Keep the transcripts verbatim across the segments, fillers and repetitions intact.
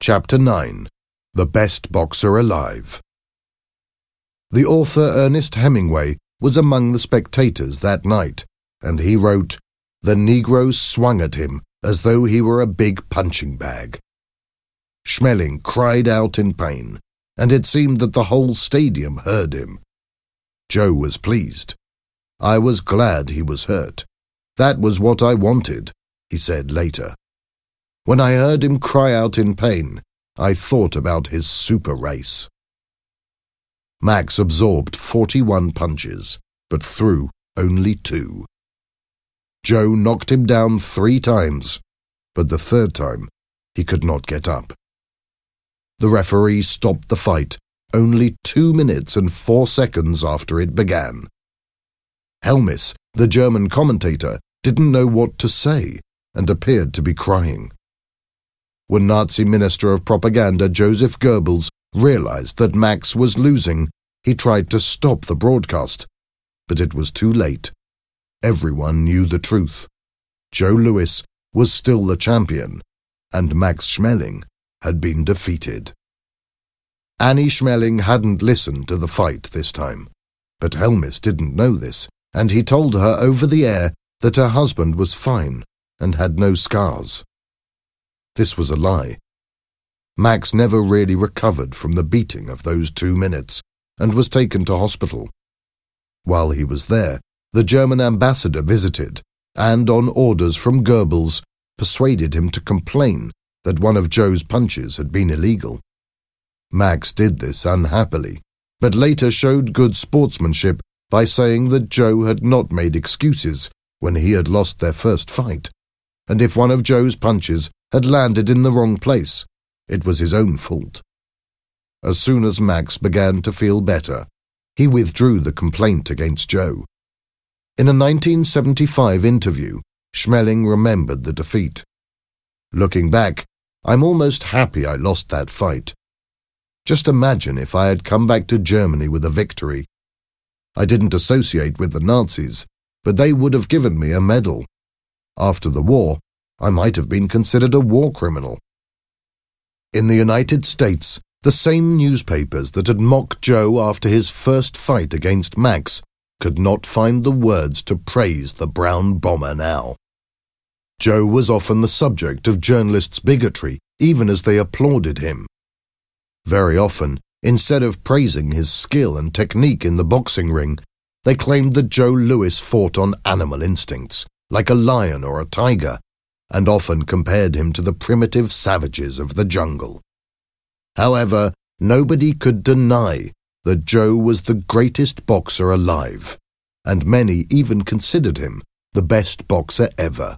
Chapter nine. The Best Boxer Alive. The author Ernest Hemingway was among the spectators that night, and he wrote, "The Negroes swung at him as though he were a big punching bag." Schmeling cried out in pain, and it seemed that the whole stadium heard him. Joe was pleased. "I was glad he was hurt. That was what I wanted," he said later. "When I heard him cry out in pain, I thought about his super race." Max absorbed forty-one punches, but threw only two. Joe knocked him down three times, but the third time he could not get up. The referee stopped the fight only two minutes and four seconds after it began. Helmis, the German commentator, didn't know what to say and appeared to be crying. When Nazi Minister of Propaganda Joseph Goebbels realized that Max was losing, he tried to stop the broadcast, but it was too late. Everyone knew the truth. Joe Louis was still the champion, and Max Schmeling had been defeated. Annie Schmeling hadn't listened to the fight this time, but Helmis didn't know this, and he told her over the air that her husband was fine and had no scars. This was a lie. Max never really recovered from the beating of those two minutes and was taken to hospital. While he was there, the German ambassador visited and, on orders from Goebbels, persuaded him to complain that one of Joe's punches had been illegal. Max did this unhappily, but later showed good sportsmanship by saying that Joe had not made excuses when he had lost their first fight, and if one of Joe's punches had landed in the wrong place, it was his own fault. As soon as Max began to feel better, he withdrew the complaint against Joe. In a nineteen seventy-five interview, Schmeling remembered the defeat. "Looking back, I'm almost happy I lost that fight. Just imagine if I had come back to Germany with a victory. I didn't associate with the Nazis, but they would have given me a medal. After the war, I might have been considered a war criminal." In the United States, the same newspapers that had mocked Joe after his first fight against Max could not find the words to praise the brown bomber now. Joe was often the subject of journalists' bigotry, even as they applauded him. Very often, instead of praising his skill and technique in the boxing ring, they claimed that Joe Louis fought on animal instincts, like a lion or a tiger, and often compared him to the primitive savages of the jungle. However, nobody could deny that Joe was the greatest boxer alive, and many even considered him the best boxer ever.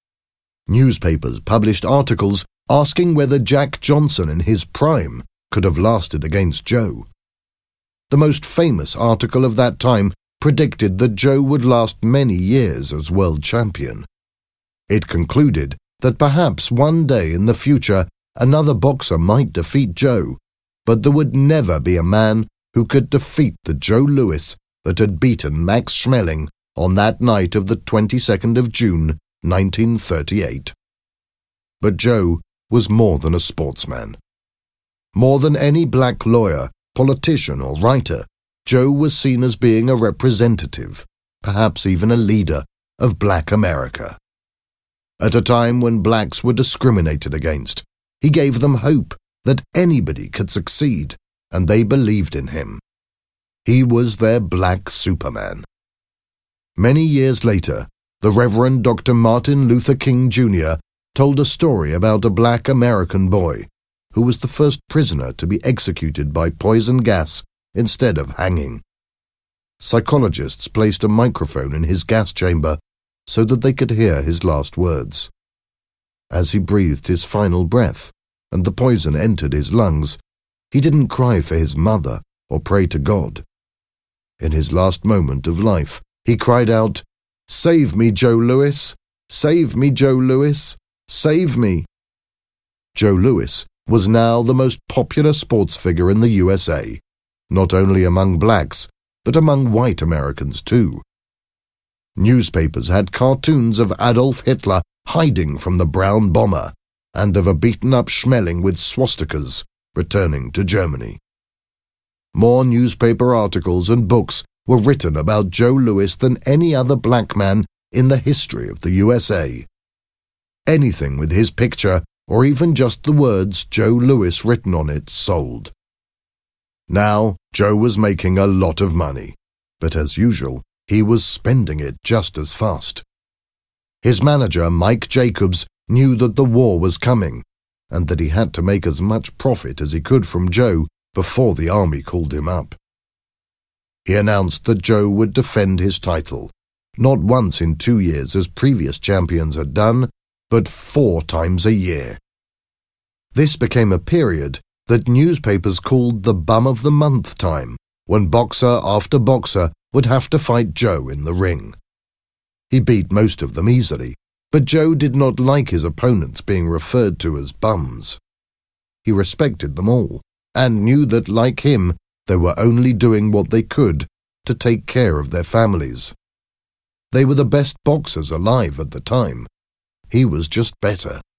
Newspapers published articles asking whether Jack Johnson in his prime could have lasted against Joe. The most famous article of that time predicted that Joe would last many years as world champion. It concluded that perhaps one day in the future another boxer might defeat Joe, but there would never be a man who could defeat the Joe Louis that had beaten Max Schmeling on that night of the twenty-second of June, nineteen thirty-eight. But Joe was more than a sportsman. More than any black lawyer, politician, or writer, Joe was seen as being a representative, perhaps even a leader, of black America. At a time when blacks were discriminated against, he gave them hope that anybody could succeed, and they believed in him. He was their black Superman. Many years later, the Reverend Doctor Martin Luther King Junior told a story about a black American boy who was the first prisoner to be executed by poison gas instead of hanging. Psychologists placed a microphone in his gas chamber so that they could hear his last words. As he breathed his final breath and the poison entered his lungs, he didn't cry for his mother or pray to God. In his last moment of life, he cried out, "Save me, Joe Louis! Save me, Joe Louis! Save me!" Joe Louis was now the most popular sports figure in the U S A, not only among blacks, but among white Americans too. Newspapers had cartoons of Adolf Hitler hiding from the brown bomber, and of a beaten-up Schmeling with swastikas returning to Germany. More newspaper articles and books were written about Joe Louis than any other black man in the history of the U S A. Anything with his picture, or even just the words Joe Louis written on it, sold. Now, Joe was making a lot of money, but as usual, he was spending it just as fast. His manager, Mike Jacobs, knew that the war was coming, and that he had to make as much profit as he could from Joe before the army called him up. He announced that Joe would defend his title, not once in two years as previous champions had done, but four times a year. This became a period that newspapers called the bum of the month time, when boxer after boxer would have to fight Joe in the ring. He beat most of them easily, but Joe did not like his opponents being referred to as bums. He respected them all, and knew that, like him, they were only doing what they could to take care of their families. They were the best boxers alive at the time. He was just better.